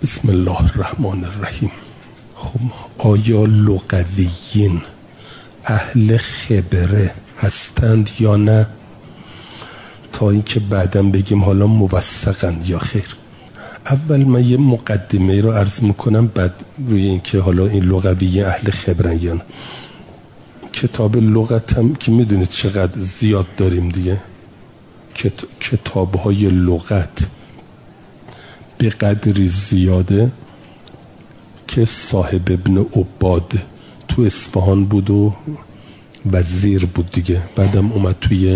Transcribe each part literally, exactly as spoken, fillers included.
بسم الله الرحمن الرحیم. خب آیا لغویین اهل خبره هستند یا نه، تا اینکه بعداً بگیم حالا موثقند یا خیر. اول من یه مقدمه رو عرض میکنم، بعد روی اینکه حالا این لغویین اهل خبرن یا نه. کتاب لغت هم که میدونید چقدر زیاد داریم دیگه، کتاب های لغت به قدری زیاده که صاحب ابن عباد تو اصفهان بود و وزیر بود دیگه، بعدم اومد توی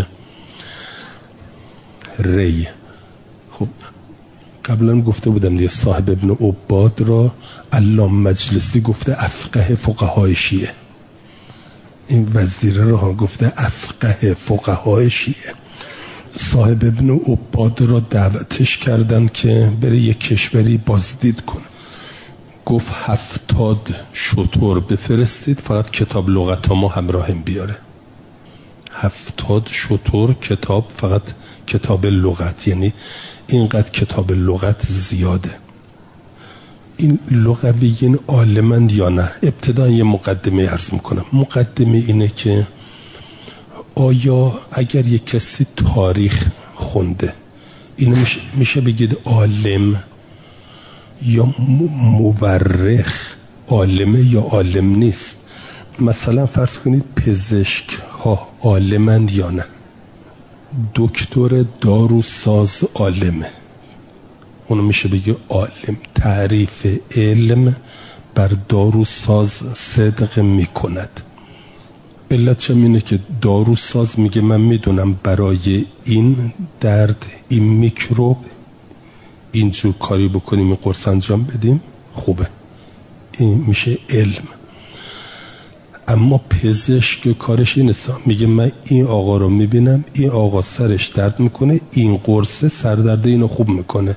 ری. خب قبلا گفته بودم دیگه، صاحب ابن عباد را علامه مجلسی گفته افقه فقهای شیعه، این وزیر را گفته افقه فقهای شیعه. صاحب ابن عباد را دعوتش کردن که بره یک کشوری بازدید کنه، گفت هفتاد شتر بفرستید فقط کتاب لغت ما همراهم بیاره. هفتاد شتر کتاب، فقط کتاب لغت، یعنی اینقدر کتاب لغت زیاده. این لغویین عالمند یا نه؟ ابتدا یه مقدمه عرض میکنم. مقدمه اینه که آیا اگر یک کسی تاریخ خونده اینو میشه, میشه بگید عالم یا مورخ؟ عالمه یا عالم نیست؟ مثلا فرض کنید پزشک ها عالمند یا نه؟ دکتر داروساز عالمه، اونو میشه بگید عالم. تعریف علم بر داروساز صدق میکند. علت اینه که داروساز میگه من میدونم برای این درد، این میکروب اینجور کاری بکنیم، این قرص انجام بدیم، خوبه. این میشه علم. اما پزشک کارش اینه، میگه من این آقا رو میبینم، این آقا سرش درد میکنه، این قرص سردرد اینو خوب میکنه،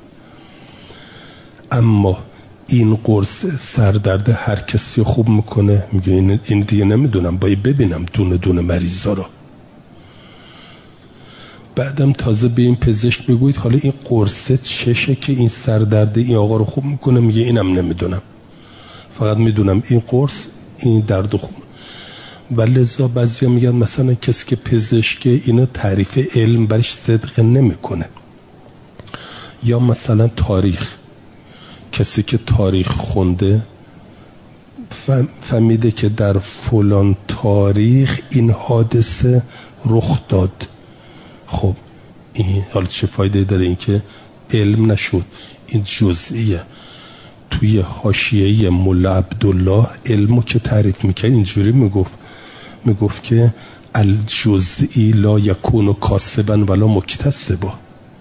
اما این قرص سردرد هر کسی خوب میکنه. میگه این, این دیگه نمیدونم، باید ببینم دونه دونه مریضا رو. بعدم تازه به این پزشک بگوید حالا این قرص چشه که این سردرد این آقا رو خوب میکنه؟ میگه اینم نمیدونم، فقط میدونم این قرص این درد خوب. ولذا بعضیا میگن مثلا کسی که پزشک اینو تعریف علم برش صدق نمیکنه. یا مثلا تاریخ، کسی که تاریخ خونده فهمیده که در فلان تاریخ این حادثه رخ داد. خب این حالا چه فایده داره؟ این که علم نشد، این جزئیه. توی حاشیه مولا عبدالله علمو که تعریف میکرد اینجوری میگفت میگفت که الجزئی لا یکون کاسبا ولا مکتسبا.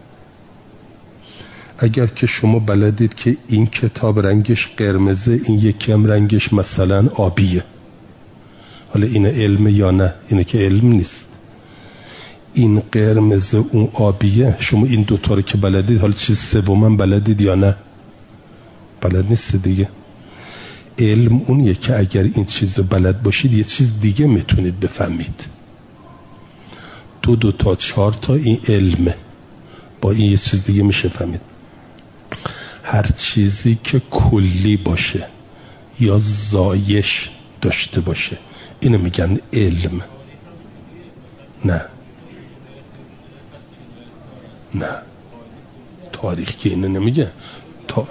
اگر که شما بلدید که این کتاب رنگش قرمزه، این یکی هم رنگش مثلا آبیه، حالا این علم یا نه؟ اینه که علم نیست. این قرمزه اون آبیه، شما این دوتا رو که بلدید، حالا چیز سوم بلدید یا نه؟ بلد نیست دیگه. علم اونیه که اگر این چیز رو بلد باشید یه چیز دیگه میتونید بفهمید. دو دو تا چهار تا این علمه، با این یه چیز دیگه میشه فهمید. هر چیزی که کلی باشه یا زایش داشته باشه اینو میگن علم. نه نه تاریخ که اینو نمیگه. تا...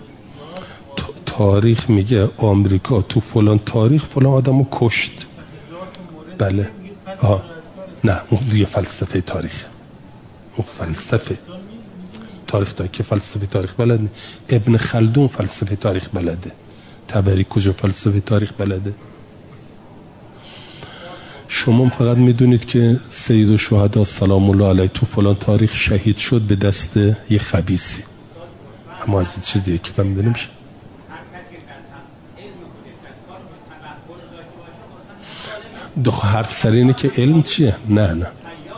تاریخ میگه آمریکا تو فلان تاریخ فلان آدمو کشت. بله آه. نه اون دیگه فلسفه تاریخ، اون فلسفه تاریخ داره که فلسفه تاریخ بلده. ابن خلدون فلسفه تاریخ بلده. طبری کجا فلسفه تاریخ بلده؟ شما فقط میدونید که سید الشهدا سلام الله علیه تو فلان تاریخ شهید شد به دست یه خبیثی، اما از چه دیگه که فهمیده نمیشه. دو حرف سر اینه که علم چیه؟ نه نه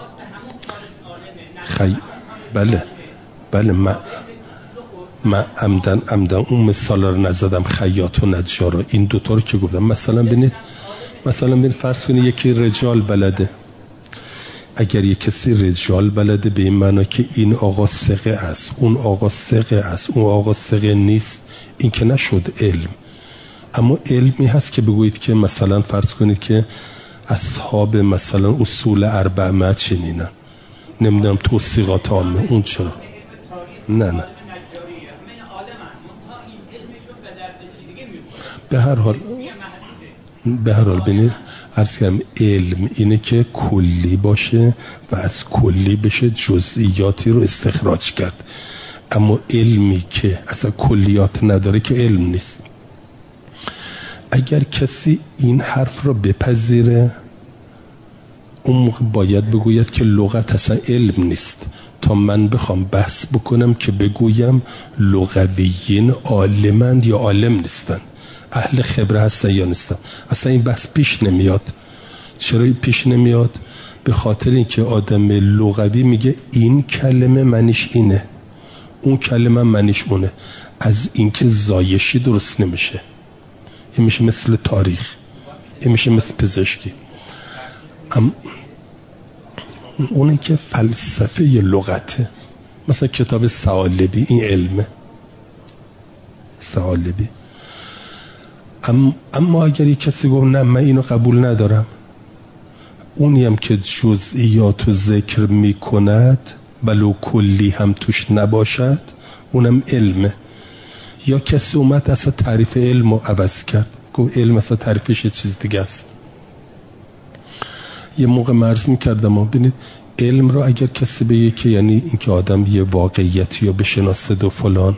خی... بله بله من من عمدن عمدن اون مثال رو نزدم، خیاط و نجار رو، این دوتا رو که گفتم. مثلا ببینید، مثلا ببینید فرض کنید یکی رجال بلده، اگر یک کسی رجال بلده به این معنا که این آقا ثقه است، اون آقا ثقه است، اون آقا ثقه نیست، این که نشد علم. اما علمی هست که بگویید که مثلا فرض کنید که اصحاب مثلا اصول اربعه چنینن، نمیدونم توثیقات عامه، اون چرا؟ نه نه به هر حال به هر حال ببینید عرض کردم علم اینه که کلی باشه و از کلی بشه جزئیاتی رو استخراج کرد. اما علمی که اصلا کلیات نداره که علم نیست. اگر کسی این حرف رو بپذیره اون موقع باید بگوید که لغت اصلا علم نیست، تا من بخوام بحث بکنم که بگویم لغویین عالمند یا عالم نیستن، اهل خبره هستن یا نیستن. اصلا این بحث پیش نمیاد. چرا پیش نمیاد؟ به خاطر اینکه آدم لغوی میگه این کلمه معنیش اینه، اون کلمه معنیش اونه. از اینکه زایشی درست نمیشه. این میشه مثل تاریخ، این میشه مثل پزشکی. ام اونه که فلسفه لغته، مثلا کتاب ثعالبی این علمه، ثعالبی. ام اما اگر یک کسی گفت نه من اینو قبول ندارم، اونی هم که جزئیات رو ذکر میکند ولو کلی هم توش نباشد اونم علمه. یا کسی اومد اصلا تعریف علم رو عوض کرد، گفت علم اصلا تعریفش یه چیز دیگه است. یه موقع مرز میکردم و ببینید علم رو اگر کسی بگه که یعنی اینکه آدم یه واقعیتی رو بشناسه و فلان،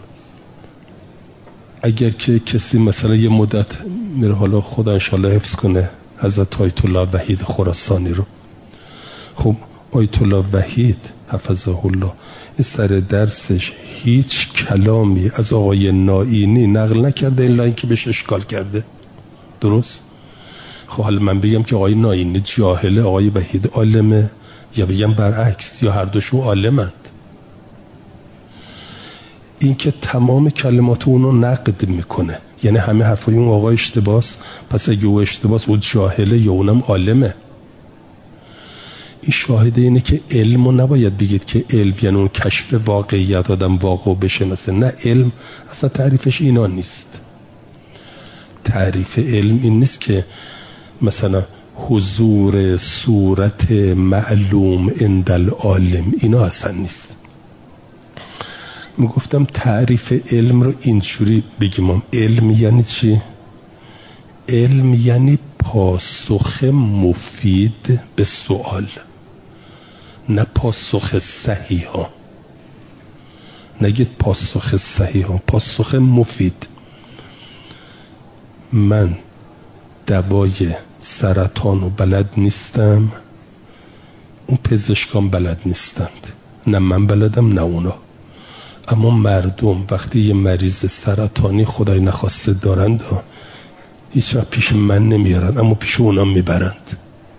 اگر که کسی مثلا یه مدت میره، حالا خدا انشالله حفظ کنه حضرت آیت الله وحید خراسانی رو، خب آیت الله وحید حفظه الله این سر درسش هیچ کلامی از آقای نائینی نقل نکرده الا اینکه بهش اشکال کرده. درست؟ خب حالا من بگم که آقای نائینی جاهله، آقای وحید عالمه، یا بگم برعکس، یا هر دوشون عالمند؟ این که تمام کلمات اونو نقد میکنه، یعنی همه حرفای اون آقا اشتباس، پس اگه او اشتباس اون جاهله یا اونم عالمه. این شاهده اینه که علمو نباید بگید که علم یعنی اون کشف واقعیت، آدم واقع بشناسه. نه، علم اصلا تعریفش اینا نیست. تعریف علم این نیست که مثلا حضور صورت معلوم عند العالم، اینا اصلا نیست. من گفتم تعریف علم رو اینجوری بگیم. علم یعنی چی؟ علم یعنی پاسخ مفید به سوال، نه پاسخ صحیح ها. نگید پاسخ صحیح ها، پاسخ مفید. من دوای سرطان رو بلد نیستم، اون پزشکان بلد نیستند، نه من بلدم نه اونا. اما مردم وقتی یه مریض سرطانی خدای نخواسته دارند هیچ وقت پیش من نمیارن، اما پیش اونا میبرند.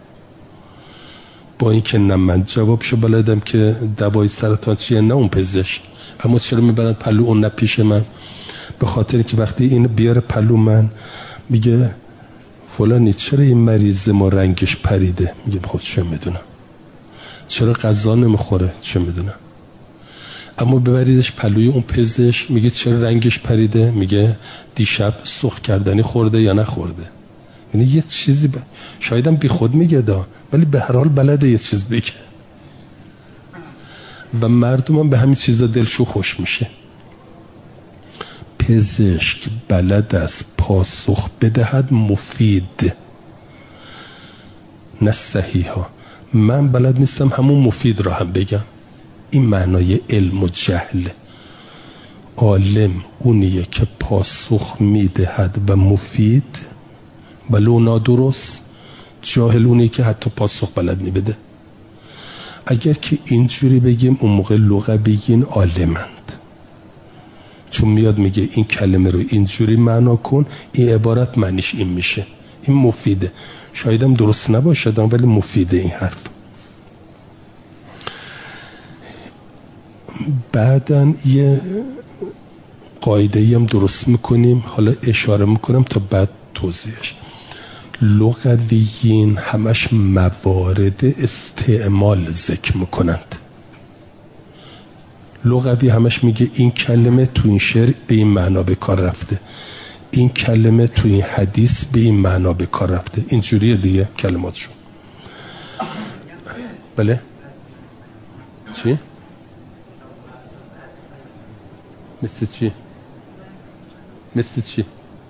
با اینکه نه من جوابشو بلدم که دوای سرطان چیه، نه اون پزشک، اما چرا میبرند پلو اون نه پیش من؟ به خاطر که وقتی این بیاره پلو من میگه فلانی چرا این مریض ما رنگش پریده؟ میگه خود چه میدونم. چرا غذا نمیخوره؟ چه میدونم. اما ببریدش پلوی اون پزشک، میگه چرا رنگش پریده؟ میگه دیشب سرخ کردنی خورده یا نخورده. یعنی یه چیزی ب... شایدم بی خود میگه دا، ولی به هر حال بلده یه چیز بگه و مردم هم به همین چیزا دلشو خوش میشه. پزشک بلد است پاسخ بدهد مفید، نه صحیح ها. من بلد نیستم همون مفید را هم بگم. این معنای علم و جهل. عالم اونیه که پاسخ میدهد و مفید ولو نادرست. جاهل اونیه که حتی پاسخ بلد نمیده. اگر که اینجوری بگیم اون موقع لغویین عالمند، چون میاد میگه این کلمه رو اینجوری معنا کن، این عبارت معنیش این میشه، این مفیده. شایدم درست نباشد ولی مفیده این حرف. بعدن یه قاعده‌ای هم درست میکنیم، حالا اشاره میکنم تا بعد توضیحش. لغویین همش موارد استعمال ذکر میکنند. لغوی همش میگه این کلمه تو این شعر به این معنا به کار رفته، این کلمه تو این حدیث به این معنا به کار رفته، اینجوریه دیگه کلماتشون. بله چی؟ مثل چی؟ مثل چی؟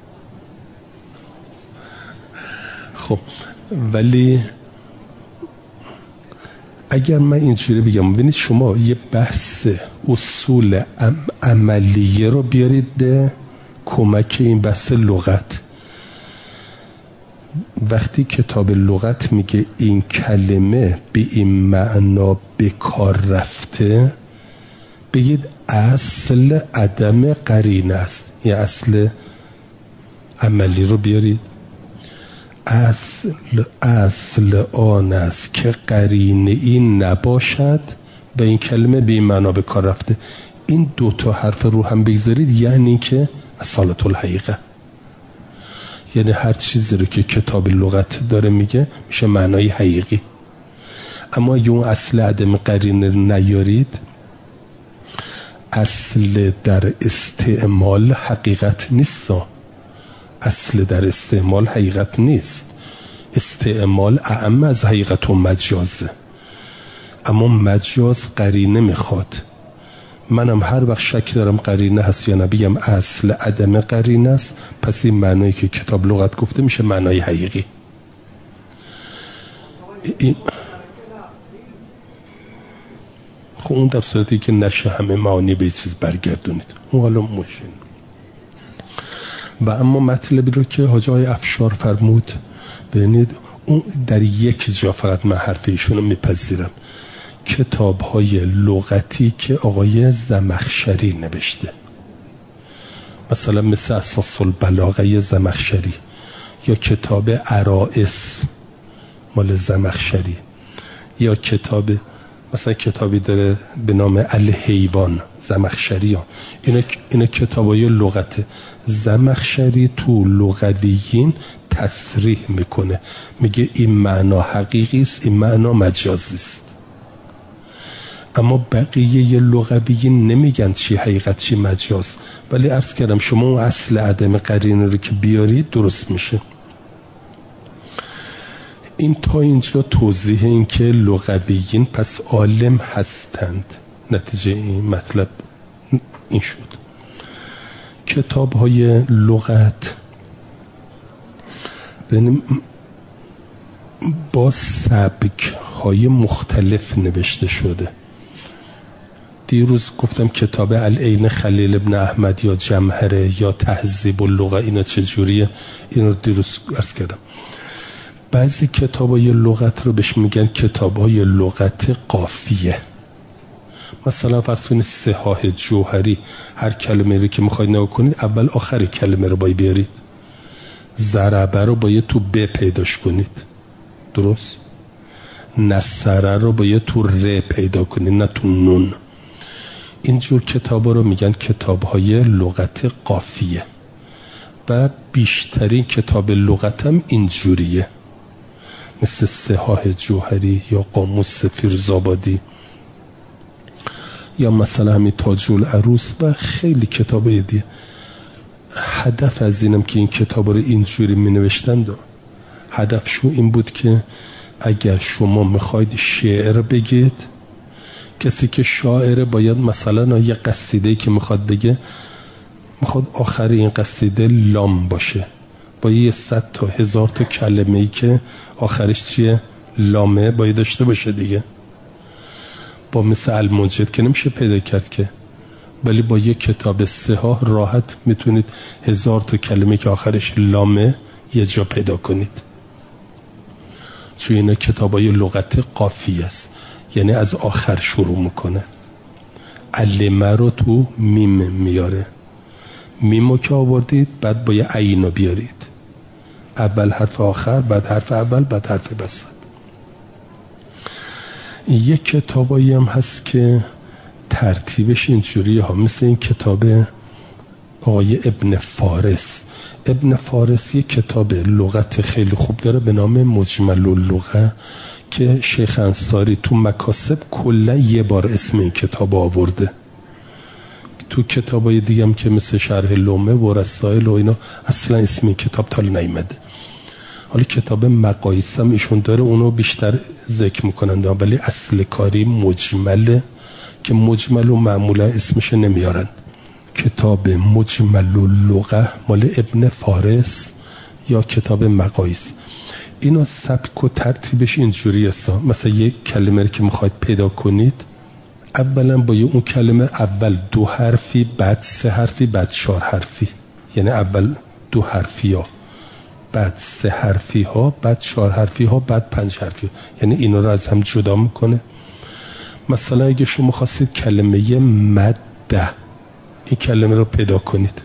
خب ولی اگر من اینجوری بگم، ببینید شما یه بحث اصول عملیه رو بیارید به کمک این بحث لغت. وقتی کتاب لغت میگه این کلمه به این معنا به کار رفته، بگید اصل عدم قرینه است. یه اصل عملی رو بیارید. اصل اصل آن است که قرینه این نباشد به این کلمه به این معنا به کار رفته. این دو تا حرف رو هم بگذارید، یعنی که اصالت الحقیقه، یعنی هر چیزی رو که کتاب لغت داره میگه میشه معنای حقیقی. اما اگه اون اصل عدم قرینه نیارید، اصل در استعمال حقیقت نیست. اصل در استعمال حقیقت نیست. استعمال اعم از حقیقت و مجازه، اما مجاز قرینه میخواد. منم هر وقت شک دارم قرینه هست یا نه، بگم اصل عدم قرینه است، پس این معنایی که کتاب لغت گفته میشه معنای حقیقی. این خب اون در صورتی که نشه همه معانی به چیز برگردونید، اون حالا موشین. و اما مطلبی رو که حاجی آقای افشار فرمود، ببینید اون در یک جا فقط من حرف ایشون رو میپذیرم، کتاب های لغتی که آقای زمخشری نوشته، مثلا مثل اساس البلاغه زمخشری، یا کتاب عرائس مال زمخشری، یا کتاب مثلا کتابی داره به نام الحیوان زمخشری ها. اینا, اینا کتابای لغت. زمخشری تو لغویین تصریح میکنه، میگه این معنا حقیقی است، این معنا مجازی است. اما بقیه لغویین نمیگن چی حقیقت چی مجاز. ولی عرض کردم شما اون اصل عدم قرینه رو که بیارید درست میشه. این تا اینجا توضیح این که لغویین پس عالم هستند. نتیجه این مطلب این شد. کتاب های لغت با سبک های مختلف نوشته شده. دیروز گفتم کتاب العین خلیل ابن احمد یا جمهره یا تهذیب اللغه اینا چجوریه، اینو دیروز عرض کردم. بعضی کتابای لغت رو بهش میگن کتابای لغت قافیه. مثلا فرض کنید صحاح جوهری، هر کلمه رو که میخواید نگاه کنید اول آخر کلمه رو باید بیارید. ضربه رو باید تو ب پیداش کنید، درست؟ نصره رو باید تو ر پیدا کنید، نه تو نون. اینجور کتابا رو میگن کتابهای لغت قافیه. و بیشترین کتاب لغت هم اینجوریه، مثل صحاح جوهری یا قاموس فیروزآبادی یا مثلا همین تاج العروس و خیلی کتابای دیگه. هدف از اینم که این کتابا رو اینجوری می نوشتن، هدفشون این بود که اگر شما میخواید شعر بگید، کسی که شاعره باید مثلا یه قصیده‌ای که میخواد بگه، میخواد آخر این قصیده لام باشه، با یه صد تا هزار تا کلمه‌ای که آخرش چیه؟ لامه باید داشته باشه دیگه. با مثل الموجد که نمیشه پیدا کرد که، ولی با یه کتاب صحاح راحت میتونید هزار تا کلمه که آخرش لامه یه جا پیدا کنید. چون اینا کتابای لغت قافیه است، یعنی از آخر شروع میکنه. علمه رو تو میم میاره، میمو که آوردید بعد با یه عینو بیارید، اول حرف آخر، بعد حرف اول، بعد حرف وسط. یک کتابایی هم هست که ترتیبش اینجوریه ها، مثل این کتاب آقای ابن فارس. ابن فارس یک کتاب لغت خیلی خوب داره به نام مجمل اللغه که شیخ انصاری تو مکاسب کلا یه بار اسم این کتاب آورده. تو کتابای دیگه هم که مثل شرح لومه و رسائل و اینا اصلا اسم این کتاب تا نیامده. حالا کتاب مقایس هم ایشون داره، اونو بیشتر ذکر میکنن، ولی اصل کاری مجمله که مجمل و معمولا اسمش نمیارن. کتاب مجمل اللغه مال ابن فارس یا کتاب مقایس. اینا سبک و ترتیبش اینجوری است. مثلا یک کلمه که میخواید پیدا کنید، اولا با اون کلمه اول دو حرفی، بعد سه حرفی، بعد چهار حرفی، یعنی اول دو حرفی ها، بعد سه حرفی ها، بعد چهار حرفی ها، بعد پنج حرفی ها. یعنی اینا رو از هم جدا میکنه. مثلا اگه شما خواستید کلمه مده، این کلمه رو پیدا کنید،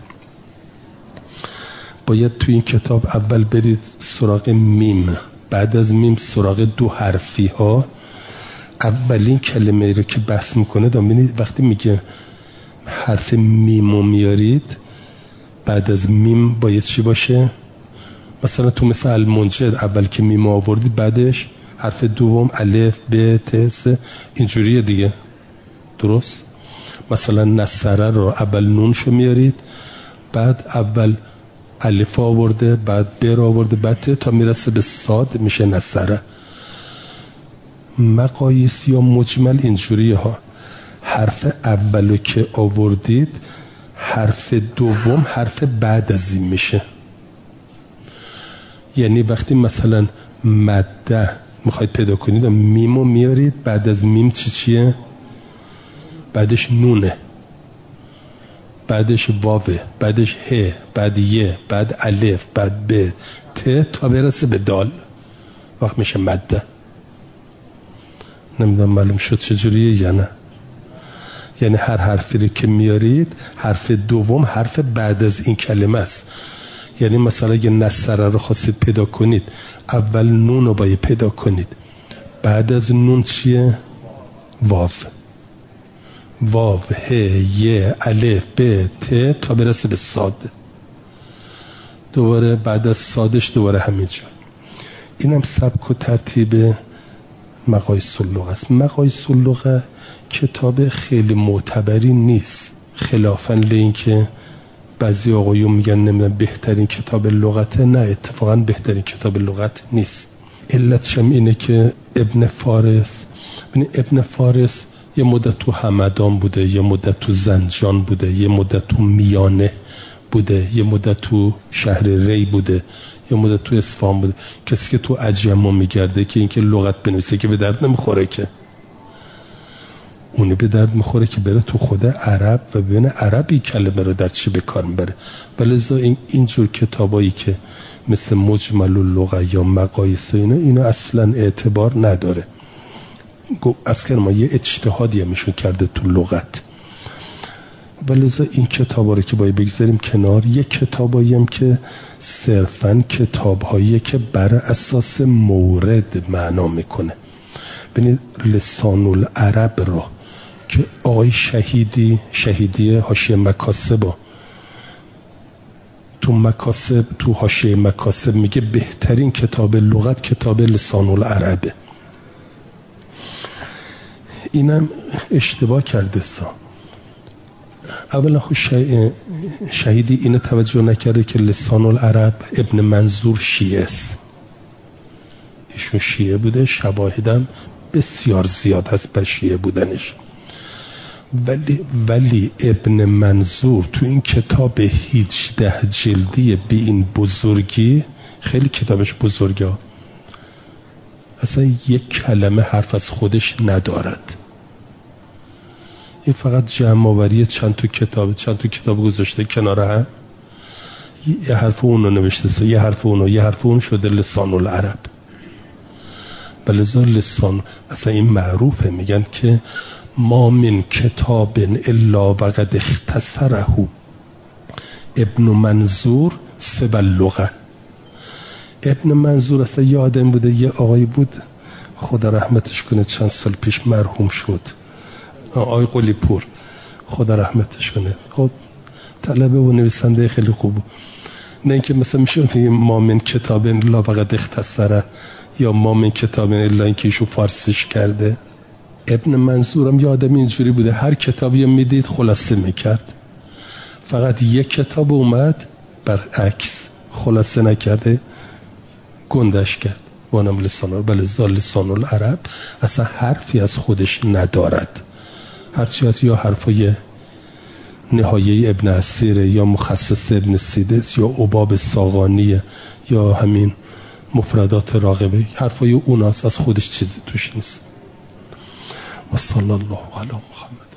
باید تو این کتاب اول برید سراغ میم، بعد از میم سراغ دو حرفی ها. اولین کلمه رو که بحث میکنه دامینید وقتی میگه حرف میمو میارید، بعد از میم باید چی باشه؟ مثلا تو مثل المنجد اول که میمو آوردید بعدش حرف دوم الف ب ت س، اینجوریه دیگه، درست؟ مثلا نصره رو اول نونشو میارید، بعد اول الف آورده، بعد ب رو آورده، بعد ت تا میرسه به صاد میشه نصره. مقایس یا مجمل اینجوریه ها، حرف اولو که آوردید حرف دوم حرف بعد از این میشه. یعنی وقتی مثلا مده میخواید پیدا کنید میمو میارید، بعد از میم چی چیه؟ بعدش نونه، بعدش واوه، بعدش ه، بعد ی، بعد الف، بعد ب ت تا برسه به دال، وقت میشه مده. نمیدونم معلوم شد چجوریه یا نه؟ یعنی هر حرفی رو که میارید حرف دوم حرف بعد از این کلمه است. یعنی مثلا اگه نصره رو خواستید پیدا کنید اول نون رو باید پیدا کنید، بعد از نون چیه؟ واو، واو ه ی الف ب ت تا برسه به صاد، دوباره بعد از صادش دوباره همینجور. اینم سبک و ترتیب مقایس اللغه است. مقایس اللغه کتاب خیلی معتبری نیست، خلافاً لین که بعضی آقایون میگن نمیدونم بهترین کتاب لغته. نه، اتفاقاً بهترین کتاب لغت نیست. علتش هم اینه که ابن فارس ابن فارس یه مدت تو همدان بوده، یه مدت تو زنجان بوده، یه مدت تو میانه بوده، یه مدت تو شهر ری بوده، یه مدت تو اصفهان بوده. کسی که تو عجم میگرده که اینکه لغت بنویسه که به درد نمیخوره، که اونی به درد میخوره که بره تو خود عرب و ببینه عربی کلمه رو در چی به کار میبره. ولذا این اینجور کتابایی که مثل مجمل اللغه یا مقایس اینا اینا اصلا اعتبار نداره. از که ما یه اجتهادی همیشون کرده تو لغت. ولذا این کتابا رو که باید بگذاریم کنار. یه کتابایی هم که صرفاً کتابهایی که بر اساس مورد معنا میکنه. ببینید لسان العرب رو که آقای شهیدی شهیدی حاشیه مکاسب تو مکاسب تو حاشیه مکاسب میگه بهترین کتاب لغت کتاب لسان العربه. اینم اشتباه کرده سا. اولا شهیدی اینو توجه نکرده که لسان العرب ابن منظور شیعه است. ایشون شیعه بوده، شواهدم بسیار زیاد هست بر شیعه بودنش. ولی ولی ابن منظور تو این کتاب هجده جلدی به این بزرگی، خیلی کتابش بزرگه، اصلا یک کلمه حرف از خودش ندارد. این فقط جمع آوری چند تا کتاب چند تا کتاب گذاشته کنار هم، یه حرف اونو نوشته، یه حرف اونو یه حرف اون شده لسان العرب. بلذا لسان اصلا این معروفه، میگن که ما من کتاب الا وقد اختصره ابن منظور سبع اللغه. ابن منظور اصلا یه آدم بوده، یه آقای بود خدا رحمتش کنه چند سال پیش مرحوم شد، آقای قلی پور خدا رحمتش کنه. خب طلبه و نویسنده خیلی خوبه. نه اینکه مثلا میشه میگه ما من کتاب الا فقط اختصره یا ما من کتاب الا اینکه ایشو فارسیش کرده. ابن منظورم یه آدم اینجوری بوده، هر کتابی میدید خلاصه میکرد. فقط یک کتاب اومد برعکس خلاصه نکرده، گندش کرد. وانم لسان بله زال لسان العرب اصلا حرفی از خودش ندارد، هرچی از یا حرفای نهایه ابن اسیر یا مخصص ابن سیدس یا عباب ساغانیه یا همین مفردات راغبه، حرفای اوناست، از خودش چیزی توش نیست. و صلی الله علی محمد.